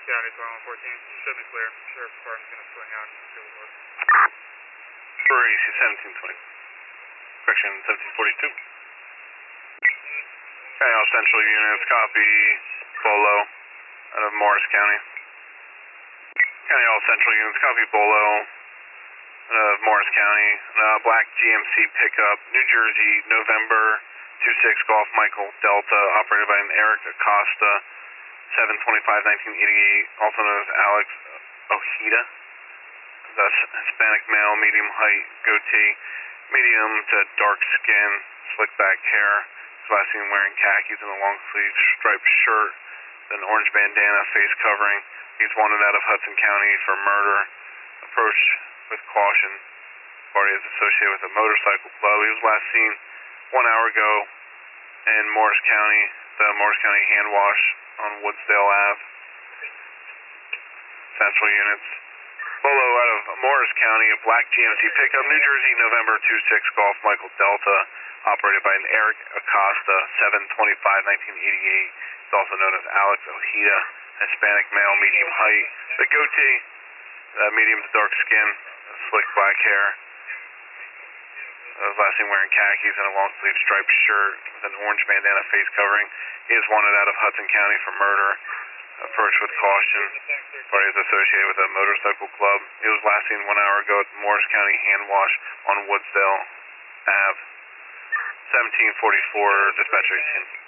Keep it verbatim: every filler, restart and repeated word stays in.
County, twenty-one fourteen. Should be clear. Sheriff's Department's going to swing out and seal the door. For A C seventeen twenty. Correction, seventeen forty-two. County all central units, copy. Bolo, out of Morris County. County all central units, copy. Bolo, out of Morris County. Uh, black G M C pickup, New Jersey, November two six Golf Michael Delta, operated by an Eric Acosta, seven twenty-five nineteen eighty-eight, also known as Alex Ojeda. That's Hispanic male, medium height, goatee, medium to dark skin, slick back hair. He's last seen wearing khakis and a long sleeve striped shirt, an orange bandana, face covering. He's wanted out of Hudson County for murder. Approach with caution. Party is associated with a motorcycle club. He was last seen one hour ago in Morris County, the Morris County hand wash on Woodsdale Avenue. Central units. Bolo out of Morris County, a black G M C pickup, New Jersey, November two six Golf Michael Delta, operated by an Eric Acosta, seven twenty-five nineteen eighty-eight. He's also known as Alex Ojeda, Hispanic male, medium height, the goatee, uh, medium to dark skin, slick black hair. Uh, last seen wearing khakis and a long sleeve striped shirt with an orange bandana face covering. He is wanted out of Hudson County for murder. Approach with caution. Party is associated with a motorcycle club. He was last seen one hour ago at the Morris County hand wash on Woodsdale Avenue. seventeen forty-four, dispatcher eighteen.